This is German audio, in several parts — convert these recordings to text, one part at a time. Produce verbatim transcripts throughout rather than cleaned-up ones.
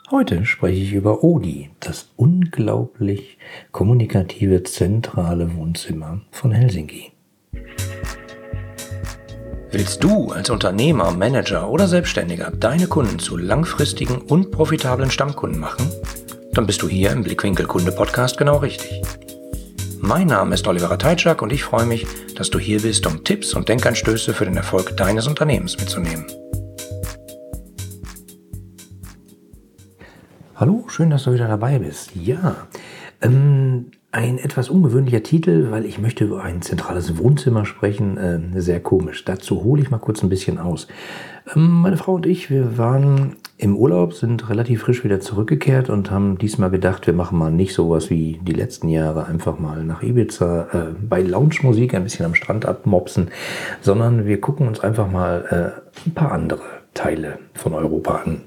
Heute spreche ich über Oodi, das unglaublich kommunikative zentrale Wohnzimmer von Helsinki. Willst du als Unternehmer, Manager oder Selbstständiger deine Kunden zu langfristigen und profitablen Stammkunden machen? Dann bist du hier im Blickwinkel Kunde Podcast genau richtig. Mein Name ist Oliver Ratajczak und ich freue mich, dass du hier bist, um Tipps und Denkanstöße für den Erfolg deines Unternehmens mitzunehmen. Hallo, schön, dass du wieder dabei bist. Ja, ähm, ein etwas ungewöhnlicher Titel, weil ich möchte über ein zentrales Wohnzimmer sprechen. Äh, sehr komisch. Dazu hole ich mal kurz ein bisschen aus. Ähm, meine Frau und ich, wir waren im Urlaub, sind relativ frisch wieder zurückgekehrt und haben diesmal gedacht, wir machen mal nicht sowas wie die letzten Jahre, einfach mal nach Ibiza äh, bei Lounge-Musik ein bisschen am Strand abmopsen, sondern wir gucken uns einfach mal äh, ein paar andere Teile von Europa an.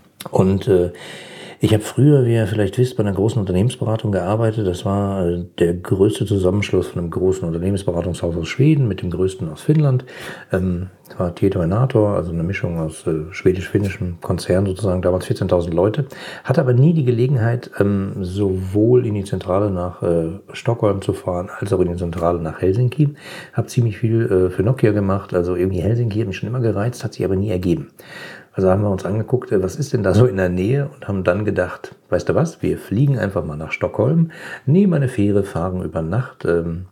Und äh, Ich habe früher, wie ihr vielleicht wisst, bei einer großen Unternehmensberatung gearbeitet. Das war der größte Zusammenschluss von einem großen Unternehmensberatungshaus aus Schweden mit dem größten aus Finnland. Ähm, das war Tietoenator, also eine Mischung aus äh, schwedisch-finnischem Konzern sozusagen, damals vierzehntausend Leute. Hatte aber nie die Gelegenheit, ähm, sowohl in die Zentrale nach äh, Stockholm zu fahren, als auch in die Zentrale nach Helsinki. Habe ziemlich viel äh, für Nokia gemacht, also irgendwie Helsinki hat mich schon immer gereizt, hat sich aber nie ergeben. Also haben wir uns angeguckt, was ist denn da so in der Nähe und haben dann gedacht, weißt du was, wir fliegen einfach mal nach Stockholm, nehmen eine Fähre, fahren über Nacht ähm,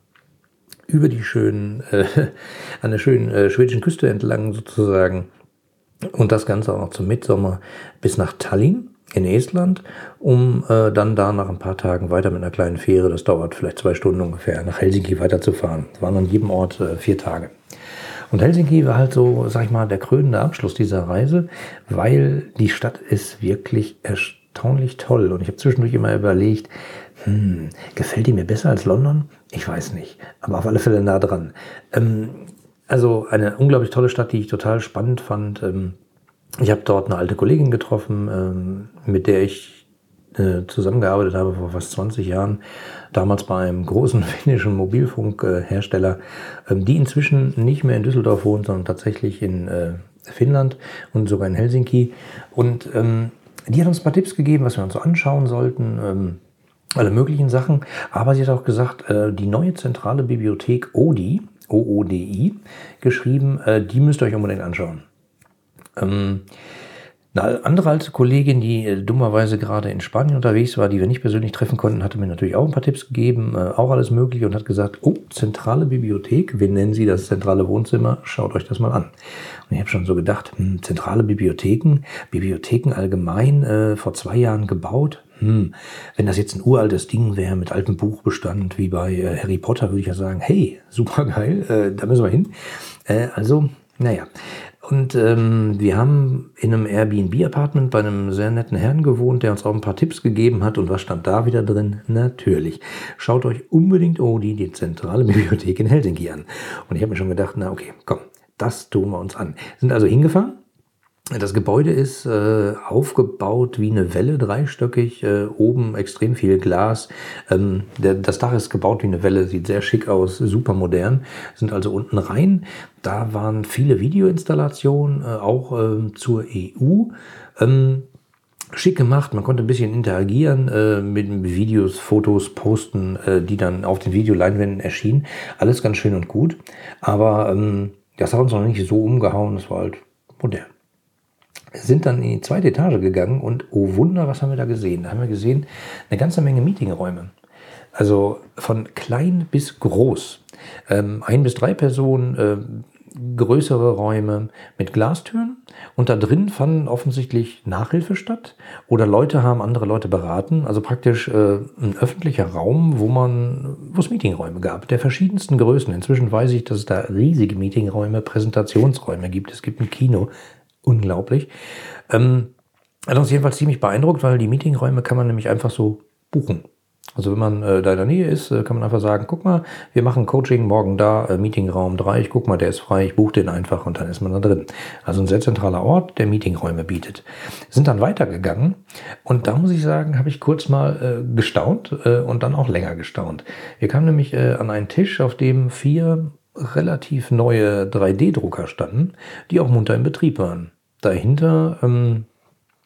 über die schönen, äh, an der schönen äh, schwedischen Küste entlang sozusagen und das Ganze auch noch zum Mitsommer bis nach Tallinn in Estland, um äh, dann da nach ein paar Tagen weiter mit einer kleinen Fähre, das dauert vielleicht zwei Stunden ungefähr, nach Helsinki weiterzufahren. Das waren an jedem Ort äh, vier Tage. Und Helsinki war halt so, sag ich mal, der krönende Abschluss dieser Reise, weil die Stadt ist wirklich erstaunlich toll. Und ich habe zwischendurch immer überlegt, hm, gefällt die mir besser als London? Ich weiß nicht, aber auf alle Fälle nah dran. Ähm, also eine unglaublich tolle Stadt, die ich total spannend fand. Ähm, ich habe dort eine alte Kollegin getroffen, ähm, mit der ich zusammengearbeitet habe vor fast zwanzig Jahren, damals bei einem großen finnischen Mobilfunkhersteller, die inzwischen nicht mehr in Düsseldorf wohnt, sondern tatsächlich in Finnland und sogar in Helsinki. Und ähm, die hat uns ein paar Tipps gegeben, was wir uns so anschauen sollten, ähm, alle möglichen Sachen. Aber sie hat auch gesagt, äh, die neue zentrale Bibliothek Oodi, O O D I, geschrieben, äh, die müsst ihr euch unbedingt anschauen. Ähm, Eine andere alte Kollegin, die äh, dummerweise gerade in Spanien unterwegs war, die wir nicht persönlich treffen konnten, hatte mir natürlich auch ein paar Tipps gegeben, äh, auch alles Mögliche und hat gesagt, oh, zentrale Bibliothek, wir nennen sie das zentrale Wohnzimmer, schaut euch das mal an. Und ich habe schon so gedacht, hm, zentrale Bibliotheken, Bibliotheken allgemein, äh, vor zwei Jahren gebaut, hm, wenn das jetzt ein uraltes Ding wäre mit altem Buchbestand, wie bei äh, Harry Potter, würde ich ja sagen, hey, super geil, äh, da müssen wir hin. Äh, also, naja. Und ähm, wir haben in einem Airbnb-Apartment bei einem sehr netten Herrn gewohnt, der uns auch ein paar Tipps gegeben hat. Und was stand da wieder drin? Natürlich. Schaut euch unbedingt Oodi, die zentrale Bibliothek in Helsinki an. Und ich habe mir schon gedacht, na okay, komm, das tun wir uns an. Sind also hingefahren. Das Gebäude ist äh, aufgebaut wie eine Welle, dreistöckig, äh, oben extrem viel Glas. Ähm, der, das Dach ist gebaut wie eine Welle, sieht sehr schick aus, super modern. Sind also unten rein. Da waren viele Videoinstallationen, äh, auch äh, zur E U. Ähm, schick gemacht, man konnte ein bisschen interagieren äh, mit Videos, Fotos posten, äh, die dann auf den Videoleinwänden erschienen. Alles ganz schön und gut, aber ähm, das hat uns noch nicht so umgehauen, das war halt modern. Wir sind dann in die zweite Etage gegangen und oh Wunder, was haben wir da gesehen? Da haben wir gesehen eine ganze Menge Meetingräume. Also von klein bis groß. Ähm, ein bis drei Personen, äh, größere Räume mit Glastüren. Und da drin fanden offensichtlich Nachhilfe statt oder Leute haben andere Leute beraten. Also praktisch äh, ein öffentlicher Raum, wo man, wo es Meetingräume gab, der verschiedensten Größen. Inzwischen weiß ich, dass es da riesige Meetingräume, Präsentationsräume gibt. Es gibt ein Kino. Unglaublich. Ähm, hat uns jedenfalls ziemlich beeindruckt, weil die Meetingräume kann man nämlich einfach so buchen. Also wenn man äh, da in der Nähe ist, äh, kann man einfach sagen, guck mal, wir machen Coaching morgen da, äh, Meetingraum drei, ich guck mal, der ist frei, ich buche den einfach und dann ist man da drin. Also ein sehr zentraler Ort, der Meetingräume bietet. Sind dann weitergegangen und da muss ich sagen, habe ich kurz mal äh, gestaunt äh, und dann auch länger gestaunt. Wir kamen nämlich äh, an einen Tisch, auf dem vier relativ neue drei D Drucker standen, die auch munter in Betrieb waren. Dahinter ähm,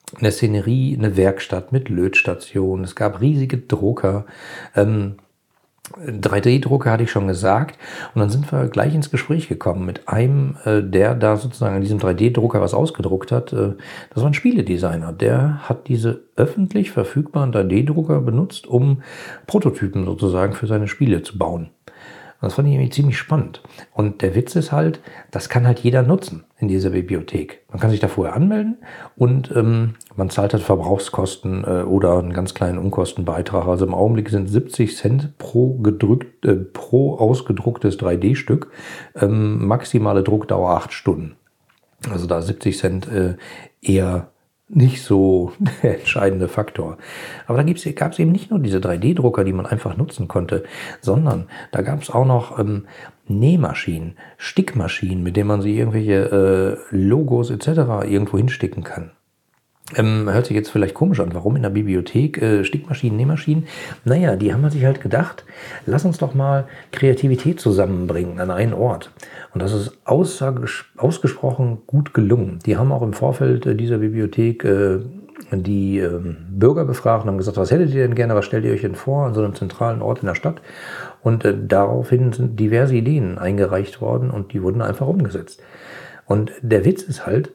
in der Szenerie eine Werkstatt mit Lötstation. Es gab riesige Drucker. Ähm, drei D Drucker hatte ich schon gesagt. Und dann sind wir gleich ins Gespräch gekommen mit einem, äh, der da sozusagen an diesem drei D Drucker was ausgedruckt hat. Äh, das war ein Spieledesigner. Der hat diese öffentlich verfügbaren drei D Drucker benutzt, um Prototypen sozusagen für seine Spiele zu bauen. Das fand ich irgendwie ziemlich spannend. Und der Witz ist halt, das kann halt jeder nutzen in dieser Bibliothek. Man kann sich da vorher anmelden und ähm, man zahlt halt Verbrauchskosten äh, oder einen ganz kleinen Unkostenbeitrag. Also im Augenblick sind siebzig Cent pro, gedrückt, äh, pro ausgedrucktes drei D Stück. Ähm, maximale Druckdauer acht Stunden. Also da siebzig Cent äh, eher nicht so der entscheidende Faktor. Aber da gab es eben nicht nur diese drei D Drucker, die man einfach nutzen konnte, sondern da gab es auch noch ähm, Nähmaschinen, Stickmaschinen, mit denen man sich irgendwelche äh, Logos et cetera irgendwo hinsticken kann. Ähm, hört sich jetzt vielleicht komisch an, warum in der Bibliothek äh, Stickmaschinen, Nähmaschinen? Naja, die haben sich halt gedacht, lass uns doch mal Kreativität zusammenbringen an einen Ort. Und das ist ausgesprochen gut gelungen. Die haben auch im Vorfeld äh, dieser Bibliothek äh, die äh, Bürger befragt und haben gesagt, was hättet ihr denn gerne, was stellt ihr euch denn vor an so einem zentralen Ort in der Stadt? Und äh, daraufhin sind diverse Ideen eingereicht worden und die wurden einfach umgesetzt. Und der Witz ist halt,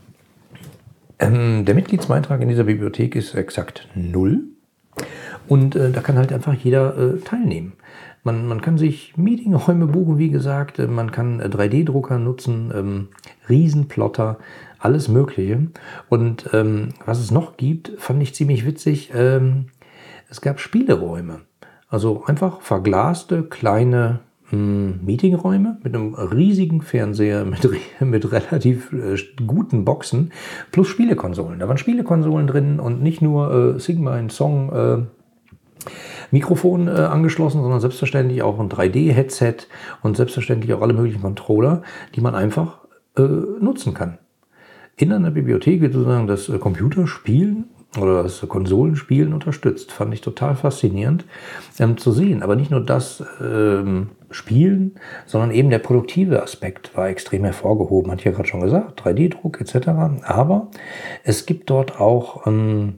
Ähm, der Mitgliedsbeitrag in dieser Bibliothek ist exakt null und äh, da kann halt einfach jeder äh, teilnehmen. Man, man kann sich Meetingräume buchen, wie gesagt, äh, man kann äh, drei D Drucker nutzen, ähm, Riesenplotter, alles Mögliche. Und ähm, was es noch gibt, fand ich ziemlich witzig, ähm, es gab Spieleräume. Also einfach verglaste kleine Meetingräume mit einem riesigen Fernseher, mit, mit relativ äh, guten Boxen plus Spielekonsolen. Da waren Spielekonsolen drin und nicht nur äh, Sigma ein Song äh, Mikrofon äh, angeschlossen, sondern selbstverständlich auch ein drei D Headset und selbstverständlich auch alle möglichen Controller, die man einfach äh, nutzen kann. In einer Bibliothek wird sozusagen das äh, Computerspielen oder das Konsolenspielen unterstützt. Fand ich total faszinierend ähm, zu sehen. Aber nicht nur das ähm, Spielen, sondern eben der produktive Aspekt war extrem hervorgehoben. Hatte ich ja gerade schon gesagt, drei D Druck et cetera. Aber es gibt dort auch ähm,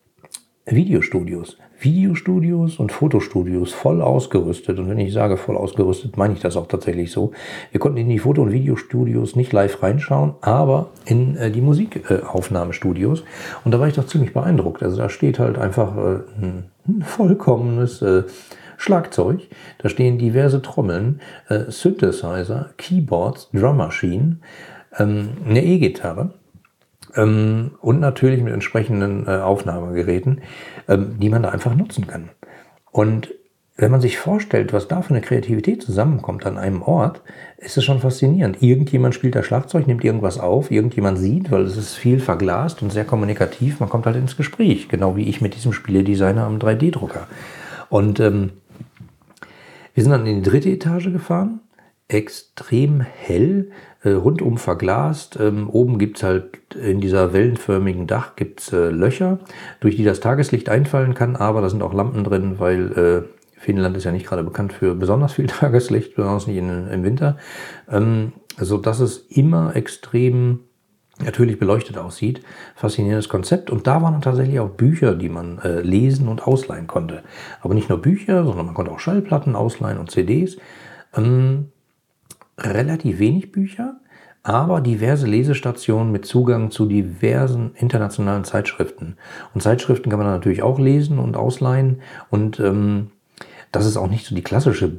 Videostudios. Videostudios und Fotostudios voll ausgerüstet. Und wenn ich sage voll ausgerüstet, meine ich das auch tatsächlich so. Wir konnten in die Foto- und Videostudios nicht live reinschauen, aber in äh, die Musikaufnahmestudios. Und da war ich doch ziemlich beeindruckt. Also da steht halt einfach äh, ein, ein vollkommenes äh, Schlagzeug. Da stehen diverse Trommeln, äh, Synthesizer, Keyboards, Drummaschinen, ähm, eine E-Gitarre. Ähm, und natürlich mit entsprechenden äh, Aufnahmegeräten, ähm, die man da einfach nutzen kann. Und wenn man sich vorstellt, was da für eine Kreativität zusammenkommt an einem Ort, ist es schon faszinierend. Irgendjemand spielt da Schlagzeug, nimmt irgendwas auf, irgendjemand sieht, weil es ist viel verglast und sehr kommunikativ, man kommt halt ins Gespräch, genau wie ich mit diesem Spieledesigner am drei D Drucker. Und ähm, wir sind dann in die dritte Etage gefahren, extrem hell, äh, rundum verglast. Ähm, oben gibt es halt in dieser wellenförmigen Dach gibt's, äh, Löcher, durch die das Tageslicht einfallen kann, aber da sind auch Lampen drin, weil äh, Finnland ist ja nicht gerade bekannt für besonders viel Tageslicht, besonders nicht in, im Winter. Ähm, also dass es immer extrem natürlich beleuchtet aussieht. Faszinierendes Konzept. Und da waren dann tatsächlich auch Bücher, die man äh, lesen und ausleihen konnte. Aber nicht nur Bücher, sondern man konnte auch Schallplatten ausleihen und C Ds. Ähm, relativ wenig Bücher, aber diverse Lesestationen mit Zugang zu diversen internationalen Zeitschriften. Und Zeitschriften kann man natürlich auch lesen und ausleihen. Und ähm, das ist auch nicht so die klassische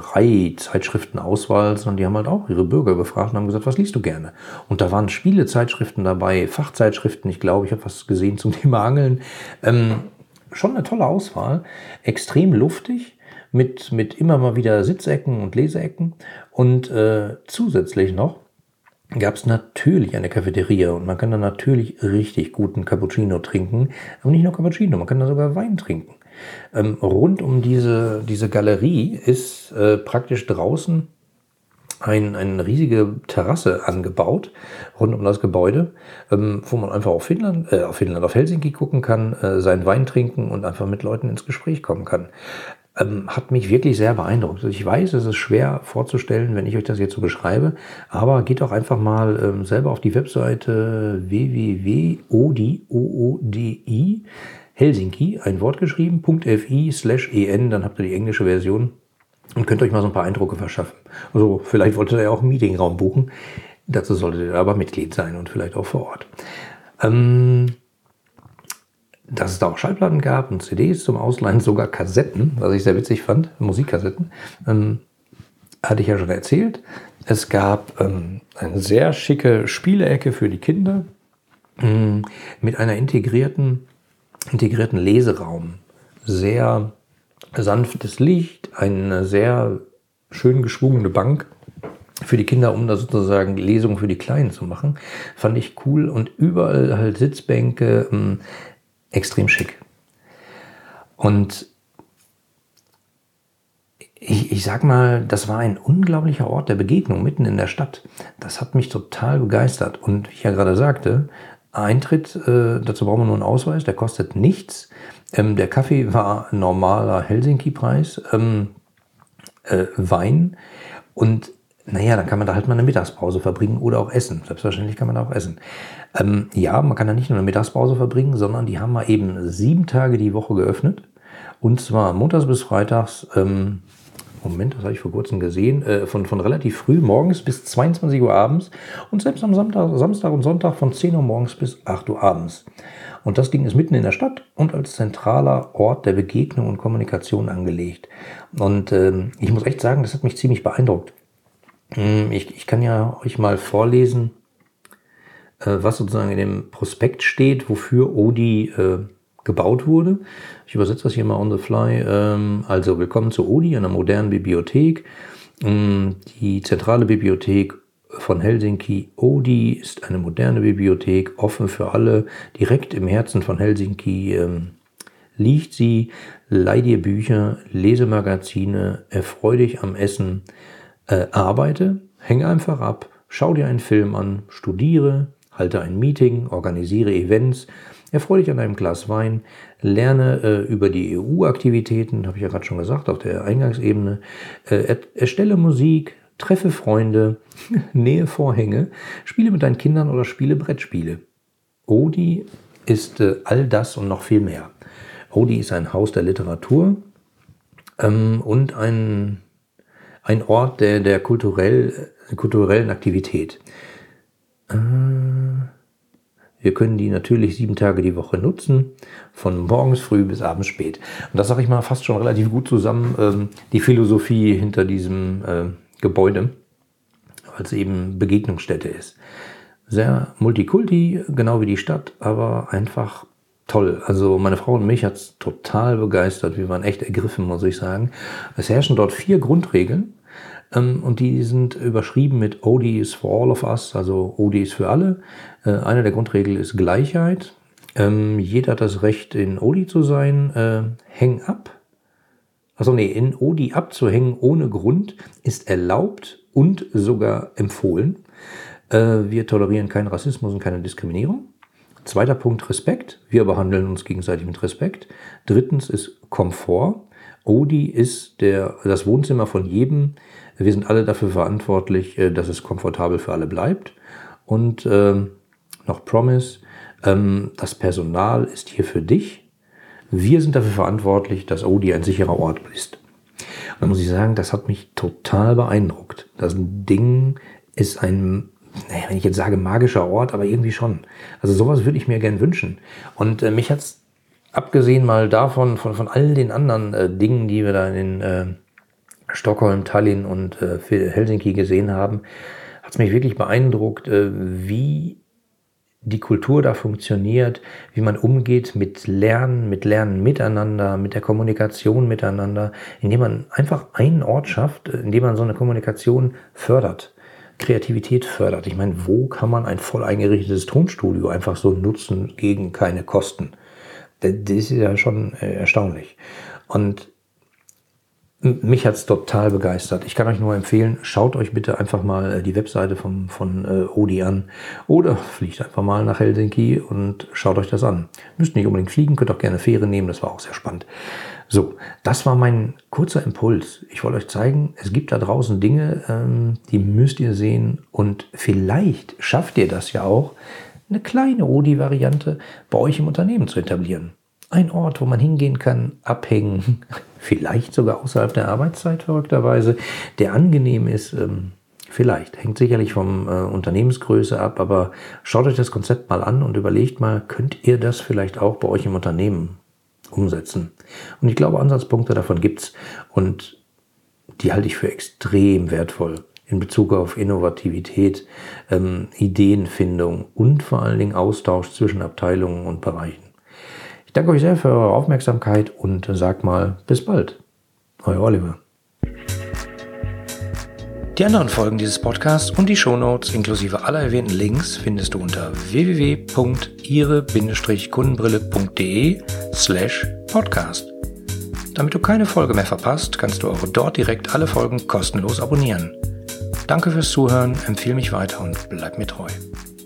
Bücherei-Zeitschriftenauswahl, sondern die haben halt auch ihre Bürger befragt und haben gesagt, was liest du gerne? Und da waren Spielezeitschriften dabei, Fachzeitschriften, ich glaube, ich habe was gesehen zum Thema Angeln. Ähm, schon eine tolle Auswahl, extrem luftig. Mit, mit immer mal wieder Sitzecken und Leseecken. Und äh, zusätzlich noch gab es natürlich eine Cafeteria und man kann da natürlich richtig guten Cappuccino trinken. Aber nicht nur Cappuccino, man kann da sogar Wein trinken. Ähm, rund um diese, diese Galerie ist äh, praktisch draußen ein, eine riesige Terrasse angebaut, rund um das Gebäude, ähm, wo man einfach auf Finnland, äh, auf Finnland, auf Helsinki gucken kann, äh, seinen Wein trinken und einfach mit Leuten ins Gespräch kommen kann. ähm, hat mich wirklich sehr beeindruckt. Also ich weiß, es ist schwer vorzustellen, wenn ich euch das jetzt so beschreibe, aber geht doch einfach mal ähm, selber auf die Webseite w w w punkt odi, o o d i, Helsinki, ein Wort geschrieben, .fi slash en, dann habt ihr die englische Version und könnt euch mal so ein paar Eindrücke verschaffen. Also vielleicht wolltet ihr ja auch einen Meetingraum buchen, dazu solltet ihr aber Mitglied sein und vielleicht auch vor Ort. Ähm, dass es da auch Schallplatten gab und C Ds zum Ausleihen, sogar Kassetten, was ich sehr witzig fand, Musikkassetten, ähm, hatte ich ja schon erzählt. Es gab ähm, eine sehr schicke Spielecke für die Kinder ähm, mit einer integrierten, integrierten Leseraum. Sehr sanftes Licht, eine sehr schön geschwungene Bank für die Kinder, um da sozusagen Lesungen für die Kleinen zu machen. Fand ich cool und überall halt Sitzbänke, ähm, extrem schick. Und ich, ich sag mal, das war ein unglaublicher Ort der Begegnung mitten in der Stadt. Das hat mich total begeistert. Und wie ich ja gerade sagte, Eintritt, äh, dazu brauchen wir nur einen Ausweis, der kostet nichts. Ähm, der Kaffee war normaler Helsinki-Preis, ähm, äh, Wein und naja, dann kann man da halt mal eine Mittagspause verbringen oder auch essen. Selbstverständlich kann man da auch essen. Ähm, ja, man kann da nicht nur eine Mittagspause verbringen, sondern die haben mal eben sieben Tage die Woche geöffnet. Und zwar montags bis freitags, ähm, Moment, das habe ich vor kurzem gesehen, äh, von, von relativ früh morgens bis zweiundzwanzig Uhr abends und selbst am Samstag, Samstag und Sonntag von zehn Uhr morgens bis acht Uhr abends. Und das Ding ist mitten in der Stadt und als zentraler Ort der Begegnung und Kommunikation angelegt. Und ähm, ich muss echt sagen, das hat mich ziemlich beeindruckt. Ich, ich kann ja euch mal vorlesen, äh, was sozusagen in dem Prospekt steht, wofür Odi äh, gebaut wurde. Ich übersetze das hier mal on the fly. Ähm, also willkommen zu Odi, einer modernen Bibliothek. Ähm, die zentrale Bibliothek von Helsinki, Odi, ist eine moderne Bibliothek, offen für alle. Direkt im Herzen von Helsinki ähm, liegt sie. Leih dir Bücher, lese Magazine, erfreu dich am Essen. Äh, arbeite, hänge einfach ab, schau dir einen Film an, studiere, halte ein Meeting, organisiere Events, erfreue dich an einem Glas Wein, lerne äh, über die E U-Aktivitäten, habe ich ja gerade schon gesagt, auf der Eingangsebene, äh, er, erstelle Musik, treffe Freunde, nähe Vorhänge, spiele mit deinen Kindern oder spiele Brettspiele. Odi ist äh, all das und noch viel mehr. Odi ist ein Haus der Literatur ähm, und ein Ein Ort der, der kulturell, kulturellen Aktivität. Äh, wir können die natürlich sieben Tage die Woche nutzen, von morgens früh bis abends spät. Und das sage ich mal fast schon relativ gut zusammen, ähm, die Philosophie hinter diesem äh, Gebäude, weil es eben Begegnungsstätte ist. Sehr multikulti, genau wie die Stadt, aber einfach toll. Also meine Frau und mich hat es total begeistert. Wir waren echt ergriffen, muss ich sagen. Es herrschen dort vier Grundregeln. Ähm, und die sind überschrieben mit Odi is for all of us, also Odi ist für alle. Äh, eine der Grundregeln ist Gleichheit. Ähm, jeder hat das Recht, in Odi zu sein. Äh, häng ab. Also nee, in Odi abzuhängen ohne Grund ist erlaubt und sogar empfohlen. Äh, wir tolerieren keinen Rassismus und keine Diskriminierung. Zweiter Punkt, Respekt. Wir behandeln uns gegenseitig mit Respekt. Drittens ist Komfort. Odi ist der, das Wohnzimmer von jedem. Wir sind alle dafür verantwortlich, dass es komfortabel für alle bleibt. Und ähm, noch Promise, ähm, das Personal ist hier für dich. Wir sind dafür verantwortlich, dass Odi ein sicherer Ort ist. Und da muss ich sagen, das hat mich total beeindruckt. Das Ding ist ein, naja, wenn ich jetzt sage magischer Ort, aber irgendwie schon. Also sowas würde ich mir gern wünschen. Und äh, mich hat's abgesehen mal davon, von, von all den anderen äh, Dingen, die wir da in äh, Stockholm, Tallinn und äh, Helsinki gesehen haben, hat es mich wirklich beeindruckt, äh, wie die Kultur da funktioniert, wie man umgeht mit Lernen, mit Lernen miteinander, mit der Kommunikation miteinander, indem man einfach einen Ort schafft, indem man so eine Kommunikation fördert, Kreativität fördert. Ich meine, wo kann man ein voll eingerichtetes Tonstudio einfach so nutzen gegen keine Kosten? Das ist ja schon erstaunlich. Und Mich hat es total begeistert. Ich kann euch nur empfehlen, schaut euch bitte einfach mal die Webseite vom, von äh, Audi an oder fliegt einfach mal nach Helsinki und schaut euch das an. Müsst nicht unbedingt fliegen, könnt auch gerne Fähre nehmen, das war auch sehr spannend. So, das war mein kurzer Impuls. Ich wollte euch zeigen, es gibt da draußen Dinge, ähm, die müsst ihr sehen und vielleicht schafft ihr das ja auch, eine kleine Audi-Variante bei euch im Unternehmen zu etablieren. Ein Ort, wo man hingehen kann, abhängen, vielleicht sogar außerhalb der Arbeitszeit verrückterweise, der angenehm ist, ähm, vielleicht, hängt sicherlich vom äh, Unternehmensgröße ab, aber schaut euch das Konzept mal an und überlegt mal, könnt ihr das vielleicht auch bei euch im Unternehmen umsetzen? Und ich glaube, Ansatzpunkte davon gibt's und die halte ich für extrem wertvoll in Bezug auf Innovativität, ähm, Ideenfindung und vor allen Dingen Austausch zwischen Abteilungen und Bereichen. Ich danke euch sehr für eure Aufmerksamkeit und sag mal bis bald. Euer Oliver. Die anderen Folgen dieses Podcasts und die Shownotes inklusive aller erwähnten Links findest du unter w w w punkt ihre Bindestrich kundenbrille punkt de slash podcast. Damit du keine Folge mehr verpasst, kannst du auch dort direkt alle Folgen kostenlos abonnieren. Danke fürs Zuhören, empfehle mich weiter und bleib mir treu.